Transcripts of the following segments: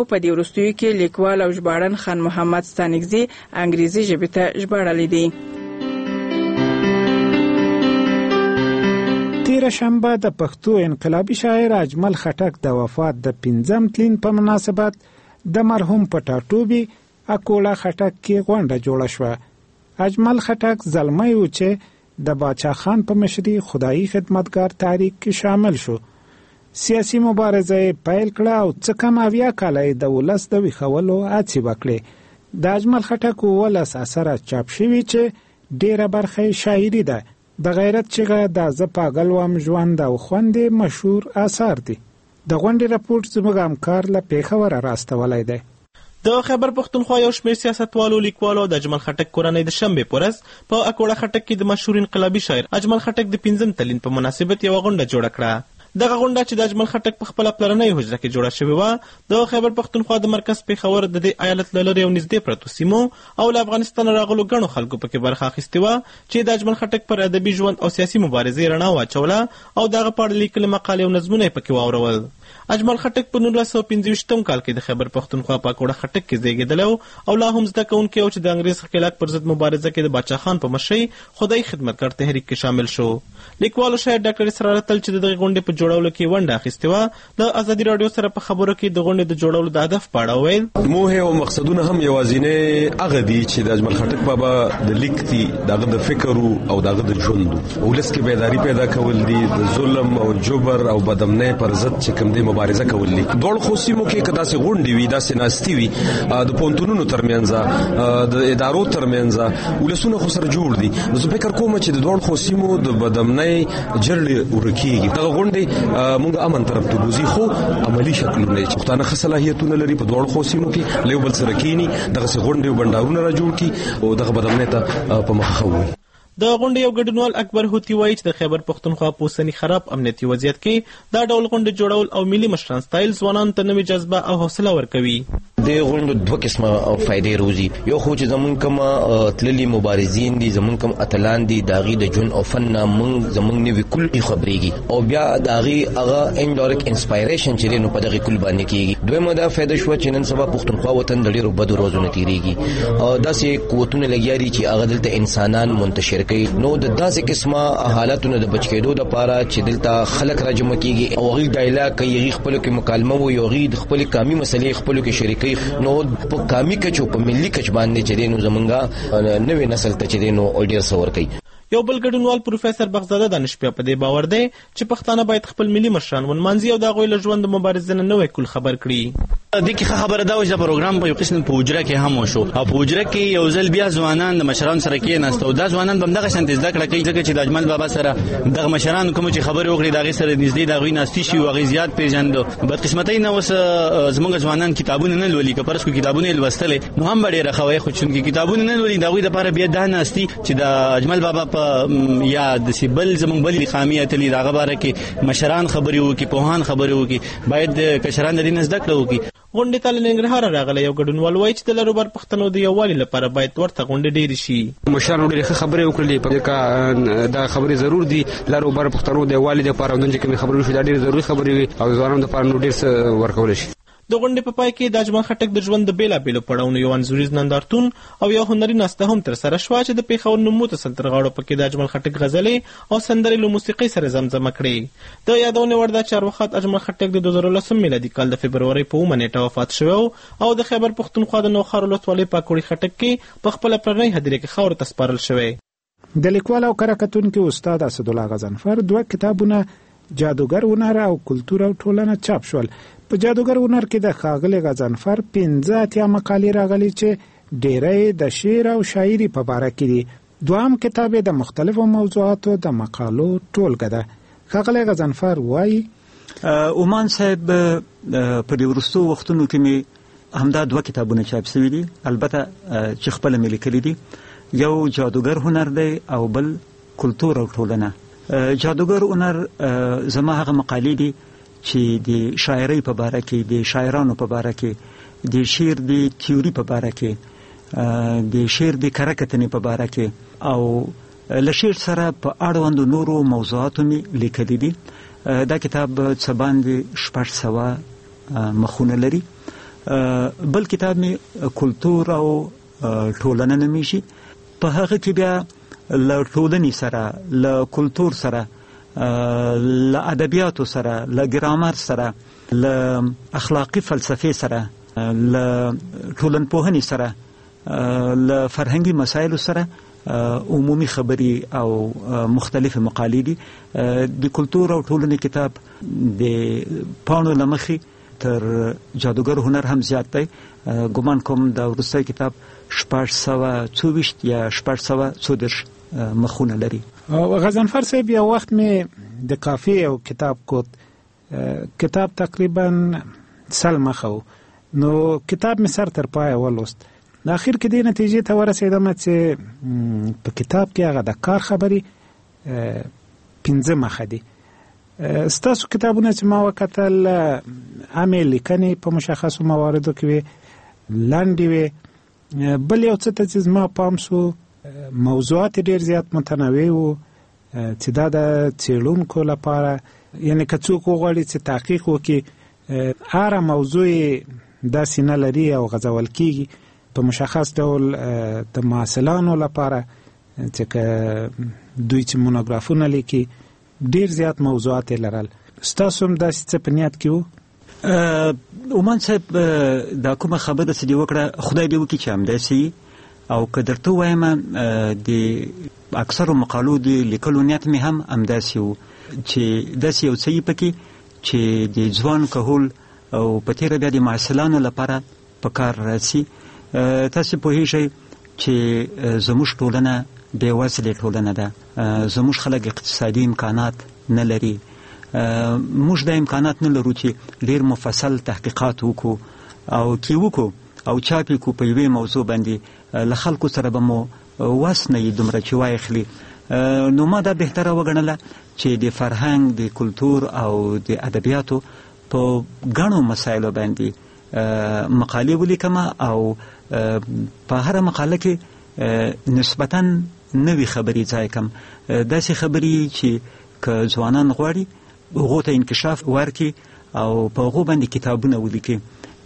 په دې وروستیو کې لیکوال او ژباړن خان محمد ستانکزي انګریزي ژبې ته ژباړلې دي. تیره شنبه د پښتو انقلابي شاعر اجمل خټک د وفات د 5 تلین په مناسبت د مرحوم په ټاټوبي اکوړه خټک کې غونډه جوړه شوه. اجمل خټک زلمی و چې د باچا خان په مشري خدایي خدمتګار تحریک کې شامل شو. سیاسي مبارزه پیل کړه او څه کم 80 کاله د ولس د ویښولو هڅې وکړې. د اجمل خټک 12 اثره چاپ شوي چې ډیره برخه شاعري ده. د غیرت چغه د زپاګل وم ژوند او خوندې مشهور آثار دي. د غونډې راپورټ زموږ همکار له پیښور راستولی دی. د خیبر پښتونخوا یو شمېر سیاستوالو لیکوالو د اجمل خټک کورنۍ د شنبې په ورځ په اکوړه خټک کې د مشهور انقلابي شاعر اجمل خټک د 5 تلین په مناسبت یوه غونډه جوړه کړه. دغه غونډه چې د اجمل خټک په خپله پلرنۍ حجره کې جوړه شوې وه د خیبر پښتونخوا د مرکز پیښور د دې ایالت له لرې او نږدې پرتو سیمو او له افغانستان راغلو ګڼو خلکو پکې برخه اخیستې وه چې د اجمل خټک پر ادبي ژوند او سیاسي مبارزې رڼا واچوله او د هغه په اړه لیکلي مقالې او نظمونه یې پکې واورول. اجمل خټک په 1925 کال کې د خیبر پښتونخوا په اکوړه خټک کې زیږېدلی او لا هم زده کوونکی و چې د انګریز ښکېلاک پر ضد مبارزه کې د باچا خان په مشرۍ خدایي خدمتګار تحریک کې شامل شو. لیکوالو شاعر ډاکټر اسرار اتل چې د دغې غونډې په جوړولو کې ونډه اخیستې وه د ازادي راډیو سره په خبرو کې د غونډې د جوړولو د هدف په اړه وویل. موخې او مقصدونه هم یوازینی هغه دي چې د اجمل خټک بابا د لیک دي، دغه د فکر او دغه د ژوند ولس کې بیداری پیدا کول دي، د ظلم او جبر او بدامنۍ پر ضد چې کوم دی مبارزه کول دي. دوړ خوسیمو کې کدا سي غونډې وي، داسې ناستي وي، د پونتونونو ترمنځ د ادارو ترمنځ ولسونه خو سره جوړ دي. نو زه فکر کوم چې د دوړ خوسیمو د بدامنۍ جرړې ورکیږي. دغه غونډې موږ امن طرف ته بوزي، خو عملی شکلونه چې پښتانه صلاحیتونه لري په دوړ خوسیمو کې له بل سره کینی دغه غونډې بندارونه را جوړ کی او دغه بدامنۍ ته په مخه خوي. د غونډې یو ګډونوال اکبر هوتي وایي چې د خیبر پښتونخوا په اوسني خراب امنیتي وضعیت کې دا ډول غونډې جوړول او ملي مشران ستایل ځوانانو ته نوې جذبه او حوصله ورکوي. د غونډو دوه قسمه فائدې روزي. یو خو چې زمونږ کوم تللي مبارزین دي، زمونږ کوم اتلان دي، داغي د جون او فن مونږ زمونږ نوې کل خبرېږي او بیا داغي هغه انډایرکټ انسپایریشن چې نو په دغه کل باندې کېږي. دویمه دا فائدہ شو چې نن سبا پښتونخوا وطن د ډېرو بدو روزونه تیریږي او داسې قوتونه لګیاري چې هغه دلته انسانان منتشر کوي. نو د داسې قسمه حالاتونو د بچ کېدو لپاره چې دلته خلک راجمع کېږي او هغوی ډایلاګ کوي، هغوی خپلو کې مکالمه وي، هغوی د خپلې قامي مسلې خپلو کې شریکوي. نو په قامي کچ او په ملي کچ باندې چې دی نو زمونږه نوې نسل ته چې دی نو ډېر څه ورکوي. یو بل ګډونوال پروفیسور بغزاده دانشپیا په دې باور دی چې پښتانه باید خپل ملي مشران ونمانځي او د هغوی له ژوند د مبارزې نه نوی کل خبر کړي. دې کې خبره دا و چې پروګرام په یو قسم په حجره کې هم وشو او په حجره کې یو ځل بیا ځوانان د مشرانو سره کېناستل او دا ځوانان به همدغه شانتې زده کړه کوي ځکه چې د اجمل بابا سره دغه مشرانو کوم چې خبرې وکړي د هغې سره نږدې د هغوی ناستي شي او هغې زیات پېژندو. بدقسمتۍ نه اوس زموږ ځوانان کتابونه نه لولي، که فرض کړو کتابونه یې لوستلی نو هم به ډېره ښه وی، خو چونکې کتابونه نه لولي د هغوی دپاره بیا دا ناستي چې د اجمل بابا په یا داسې بل زموږ بل قامي اتلي د هغه باره کې مشران خبرې وکړي، پوهان خبرې وکړي، باید کشران د دې نه زده کړه وکړي. غونډې ته له ننګرهاره راغلی یو ګډونوال وایي چې د لروبر پښتنو د یووالي لپاره باید ورته غونډې ډېرې شي. مشرانو ډېرې ښه خبرې وکړلې، دا خبرې ضرور دي. لروبر پښتنو د یووالي لپاره او دلته کومې خبرې وشي دا ډېرې ضروري خبرې وي او ځوانانو لپاره نو ډېر څه ورکولی شي. د غونډې په پای کې د اجمل خټک د ژوند د بېلابېلو پړاوونو یو انځوریز نندارتون او یو هنري ناسته هم ترسره شوه چې د پېښور نوموته سندرغاړو پکې د اجمل خټک غزلې او سندرې له موسیقۍ سره زمزمه کړې. د یادونې وړ ده چې هر وخت اجمل خټک د 2010 میلادي کال د فبرورۍ په 9 نیټه وفات شوی او د خیبر پښتونخوا د نوښار ولسوالۍ په اکوړې خټک کې په خپله پلرنۍ هدیرې کې خاورو ته سپارل شوی. د لیکوال او کره کتونکي استاد اسدالله غضنفر 2 کتابونه جادوګر هنر او کلتور او ټولنه چاپ شول. په جادوګر هنر کې د ښاغلي غضنفر 15 مقالې راغلي چې ډېری د شعر او شاعري په باره کې دي. دوام کتاب د مختلفو موضوعاتو د مقالو ټولګه ده. ښاغلي غضنفر وایي اومان صاحب په دې وروستو وختونو کې مې همدا 2 کتابونه چاپ شوي دي، البته چې خپله مې لیکلي دي. یو جادوګر هنر دی او بل کلتور او ټولنه. جادوګر هنر زما هغه مقالې دي چې د شاعرۍ په باره کې، د شاعرانو په باره کې، د شعر د تیوري په باره کې، د شعر د کره کتنې په باره کې او له شعر سره په اړوندو نورو موضوعاتو مې لیکلي دي. دا کتاب څه باندې 600 مخونه لري. بل کتاب می کلتور او ټولنه نومیږي. په هغه کې بیا له ټولنې سره، له کلتور سره، له ادبیاتو سره، له ګرامر سره، له اخلاقی فلسفې سره، له ټولنپوهنې سره، له فرهنګي مسایلو سره عمومي خبري او مختلف مقالې دي. د کلتور او ټولنې کتاب د پاڼو له مخې تر جادوګر هنر هم زیات دی. ګمان کوم دا وروستی کتاب 624 یا 634 مخونه لري. غضنفر صاحب یو وخت می د کافی او کتاب کوت کتاب تقریبا سل مخو، نو کتاب می سر تر پای ولوست. د اخر کې د نتیجې ته ورسېدم چې په کتاب کې هغه د کار خبري 15 مخه دي. ستاسو کتابونه چې ما وکتل عامل لیکنې په مشخصو مواردو کې وي، لاندې وي. بل یو څه ته چې ما پام سو، موضوعات ډیر زیات متنوع وو چې دا د څېړونکو لپاره، یعنی که څوک وغواړي چې تحقیق وکړي هر موضوع داسې نه لري او غځول کېږي په مشخص ډول د محصلانو لپاره چې دوی چې مونوګرافونه لیکي ډیر زیات موضوعات لرل. ستاسو هم داسې څه په نیت کې وو؟ عمان صاحب دا کومه خبره چې دی وکړه خدای دې وکړي چې همداسې، او که درته وایم د اکثرو مقالو د لیکلو نیت مې هم همداسې و چې داسې یو څه یې پکې چې د ځوان کهول او په تېره بیا د محصلانو لپاره په کار راسي. تاسو پوهیږئ چې زموږ ټولنه بېوزلې ټولنه ده، زموږ خلک اقتصادي امکانات نه لري، موږ د امکانات نه لرو چې ډېر مفصل تحقیقات وکړو او کې وکړو او چاپ یې کړو په یوې موضوع باندې، له خلکو سره به مو وس نه یې دومره چې واخلي. نو ما دا بهتره وګڼله چې د فرهنګ، د کلتور او د ادبیاتو په ګڼو مسایلو باندې مقالې ولیکم او په هر مقاله کې نسبتاً نوې خبرې ځای کم، داسې خبرې چې که ځوانان غواړي هغو ته انکشاف ورکړي او په هغو باندې کتابونه ولیکي.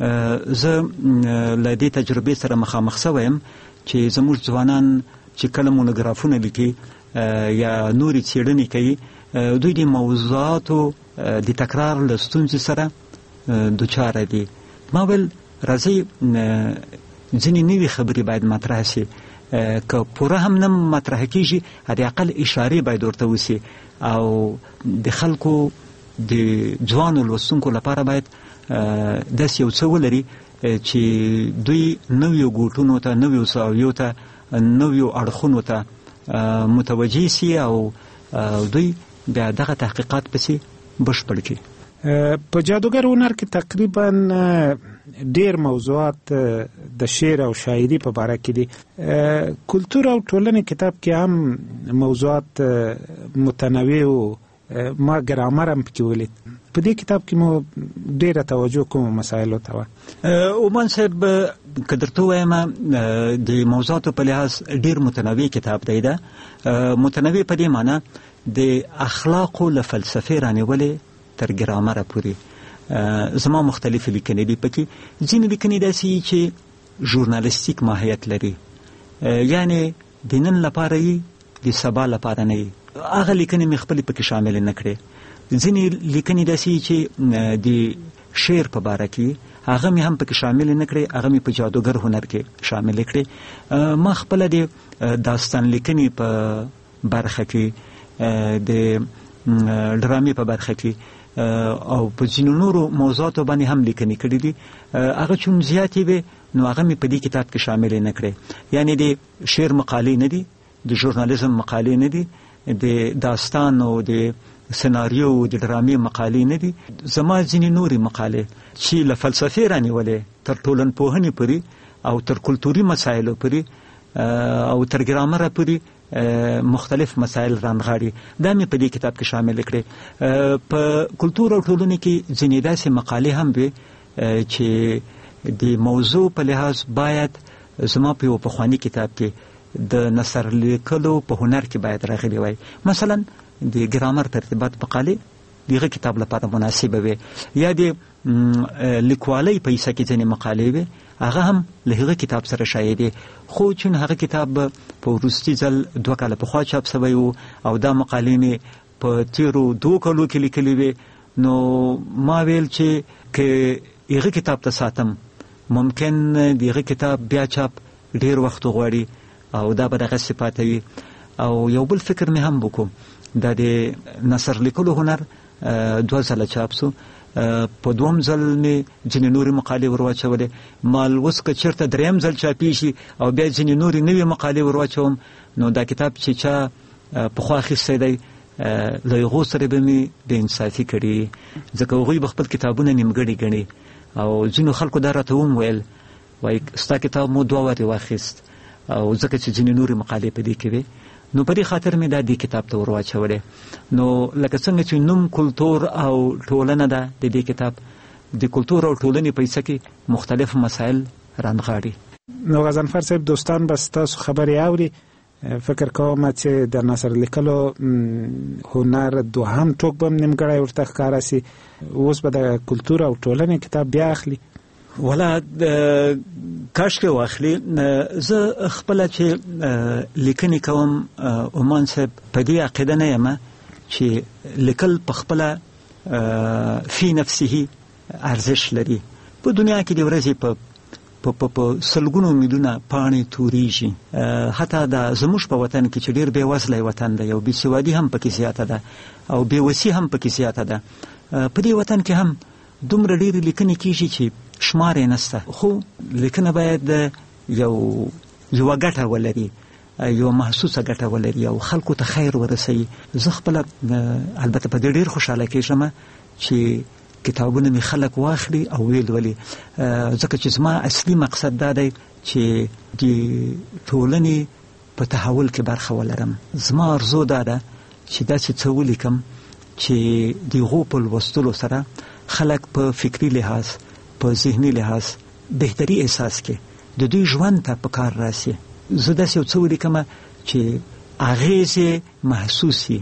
زه له دې تجربې سره مخامخ شوی یم چې زموږ ځوانان چې کله مونوګرافونه لیکي یا نورې څېړنې کوي، دوی د موضوعاتو د تکرار له ستونزې سره دوچاره دي. ما ویل راځئ ځینې نوې خبرې باید مطرح شي، که پوره هم نه مطرح کېږي حد اقل اشارې باید ورته وشي او د خلکو د ځوانو لوستونکو لپاره باید داسې یو څه ولري چې دوی نویو ګوټونو ته، نویو زاویو ته، نویو اړخونو ته متوجه سي او دوی بیا دغه تحقیقات پسې بشپړ کړي. په جادوګر هنر کې تقریبا ډیر موضوعات د شعر او شاعري په باره کې دي. کلتور او ټولنې کتاب کې هم موضوعات متنوع او ما ګرامر هم پکې ولید. په دې کتاب کې مو ډیره توجه کوم مسایلو ته وه. عمان صاحب که درته ووایم د موضوعاتو په لحاظ ډیر متنوع کتاب دی. ده متنوع په دې معنی د اخلاقو له فلسفې رانیولې تر ګرامره پورې زما مختلف لیکنې دي. پکې ځینې لیکنې داسې چې ژورنالیستیک ماهیت لري، یعنی د نن لپاره یې د سبا لپاره نه یې، هغه لیکنې مې خپلې پکې شامل نه کړې. ځینې لیکنې داسې چې د شعر په باره کې هغه مې هم پکې شامل نه کړې، هغه مې په جادوګر هنر کې شامل کړې. ما خپله د داستان لیکنې په برخه کې، د ډرامې په برخه کې او په ځینو نورو موضوعاتو باندې هم لیکنې کړې دي. هغه چون زیاتې وې نو هغه مې په دې کتاب کې شامل نه کړې. یعنی د شعر مقالې نه دي، د ژورنالیزم مقالې نه دي، د داستان او د سناریو او د ډرامې مقالې نه دي. زما ځینې نورې مقالې چې له فلسفې رانیولې تر ټولنپوهنې پورې او تر کلتوري مسایلو پورې او تر ګرامره پورې مختلف مسائل رانغاړي، دا مې په دې کتاب کې شامل کړې. په کلتور او ټولنې کې ځینې داسې مقالې هم وي چې د موضوع په لحاظ باید زما په یو پخواني کتاب کې د نثر لیکلو په هنر کې باید راغلي وای. مثلا د ګرامر ترتیبات مقالې دغه کتاب لپاره مناسبه وي، یا د لیکوالۍ په حصه کې ځینې مقالې وي هغه هم له هغه کتاب سره شایع دي. خو چون هغه کتاب په وروستي ځل 2 کاله پخوا چاپ شوی و او دا مقالې مې په تیرو 2 کالو کې لیکلې وي، نو ما ویل چې که هغه کتاب ته ساتم ممکن دغه کتاب بیا چاپ ډیر وخت غواړي او دا به دغه صفات وي. او یو بل فکر مې هم وکړو، دا د نثر لیکلو هنر 2 ځله چاپ شو، په 2م ځل مې ځینې نورې مقالې ورواچولې، مال اوس که چېرته 3م ځل چاپی شي او بیا ځینې نورې نوې مقالې ورواچوم نو دا کتاب چې چا پخوا اخیستی دی له هغو سره به مې بېانصافي کړي، ځکه هغوی به خپل کتابونه نیمګړي ګڼي. او ځینو خلکو دا راته وویل وایي ستا کتاب مو 2 وارې واخیست او ځکه چې ځینې نورې مقالې په دې کې وې، نو په دې خاطر مې دا دې کتاب ته ورواچولې. نو لکه څنګه چې نوم کلتور او ټولنه ده د دې کتاب، د کلتور او ټولنې په حصه کې مختلف مسایل رانغاړي. نو غضنفر صاحب دوستان بس تاسو خبرې اوري، فکر کوم چې د نثر لیکلو هنر 2م ټوک به نیمګړی ورته ښکاره سي، اوس به د کلتور او ټولنې کتاب بیا اخلي. ولا کاش کې واخلي. زه خپله چې لیکنې کوم عمان صاحب په دې عقیده نه یم چې لیکل په خپله فی نفسه ارزش لري. په دنیا کې د ورځې په سلګونو میلیونه پاڼې تورېږي، حتی دا زموږ په وطن کې چې ډېر بېوزلی وطن دی او بېسوادي هم پکې زیاته ده او بېوسي هم پکې زیاته ده، په دې وطن کې هم دومره ډېرې لیکنې کېږي چې شمار یې نشته. خو لیکنه باید یوه ګټه ولري، یوه محسوسه ګټه ولري او خلکو ته خیر ورسوي. زه خپله البته په دې ډېر خوشحاله کېږم چې کتابونه مې خلک واخلي او ویل ولي، ځکه چې زما اصلي مقصد دا دی چې د ټولنې په تحول کې برخه ولرم. زما ارزو دا ده چې داسې څه ولیکم چې د هغو په لوستلو سره خلک په فکري لحاظ په ذهني لحاظ بهتري احساس کې د دوی ژوند ته په کار راسي. زه داسې یو څه ولیکم چې اغیزې محسوسي.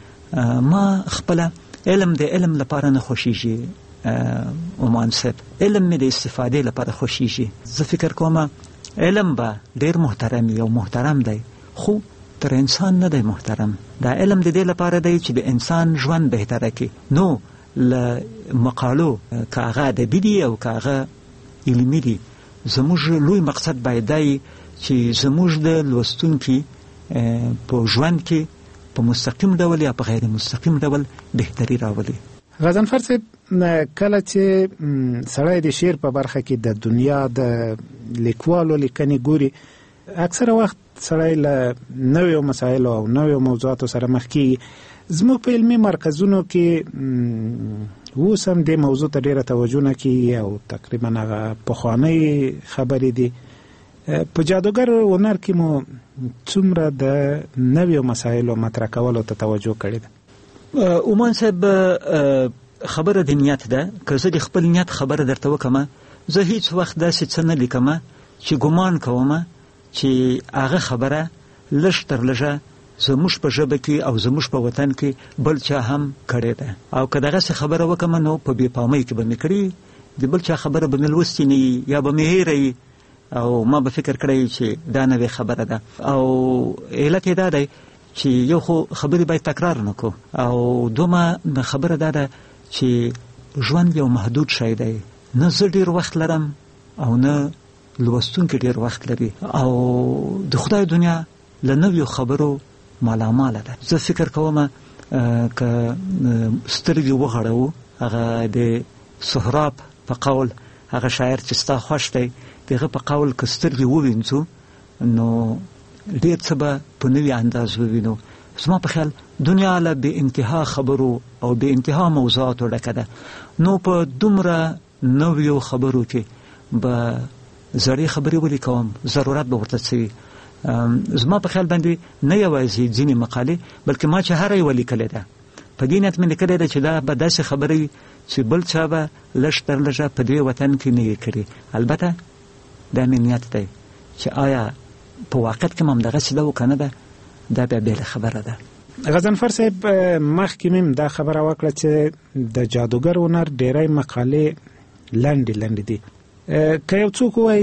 ما خپله علم د علم لپاره نه خوښیږي عمان صاحب، علم مې د استفادې لپاره خوښیږي. زه فکر کوم علم به ډېر محترم او محترم دی، خو تر انسان نه دی محترم. دا علم د دې لپاره دی چې د انسان ژوند بهتره کړي. نو له مقالو که هغه ادبي دي او که هغه علمي دي، زموږ لوی مقصد باید دی چې زموږ د لوستونکي په ژوند کې په مستقیم ډول یا په غیر مستقیم ډول بهتري راولي. غضنفر صاحب کله چې سړی د شعر په برخه کې د دنیا د لیکوالو لیکنې ګوري، اکثره وخت سړی له نویو مسایلو او نویو موضوعاتو سره مخ کېږي. زموږ په علمي مرکزونو کې اوس هم دې موضوع ته ډېره توجه نه کېږي او تقریبا هغه پخوانۍ خبرې دي. په جادوګر هنر کې مو څومره د نویو مسایلو مطرح کولو ته توجه کړې ده؟ عمان صاحب خبره د نیت ده. که زه د خپل نیت خبره درته وکړم، زه هیڅ وخت داسې څه نه لیکم چې ګمان کوم چې هغه خبره لږ تر لږه زموږ په ژبه کې او زموږ په وطن کې بل چا هم کړې ده، او که دغسې خبره وکړم نو په بې پامۍ کې به مې کړي، د بل چا خبره به مې لوستې نه وي یا به مې هېره او ما به فکر کړی چې دا نوې خبره ده. او علت یې دا دی چې یو خو خبرې باید تکرار نه کړو، او دومه خبره دا ده چې ژوند یو محدود شی دی. نه زه ډېر وخت لرم او نه لوستونکي ډېر وخت لري، او د خدای دنیا له نویو خبرو مالاماله ده. زه فکر کوم که سترګې وغړوو، هغه د سهراب په قول، هغه شاعر چې ستا خوښ دی، دغه په قول که سترګې ووینځو نو ډېر څه به په نوي انداز ووینو. زما په خیال دنیا له بې انتها خبرو او بې انتها موضوعاتو ډکه ده، نو په دومره نویو خبرو کې به زړې خبرې ولیکوم، ضرورت به ورته څه وي. زما په خیال باندې نه یوازې ځینې مقالې، بلکې ما چې هره یوه لیکلې ده په دې نیت مې لیکلې ده چې دا به داسې خبرې چې بل چا به لږ تر لږه په دې وطن کې نه یې کړي. البته دا مې نیت دی چې آیا په واقعیت کې هم همدغسې ده او که نه ده، دا بیا بېله خبره ده. غضنفر صاحب مخکې مم دا خبره وکړه چې د جادوګر هنر ډېری مقالې لنډې دي. که یو څوک وایي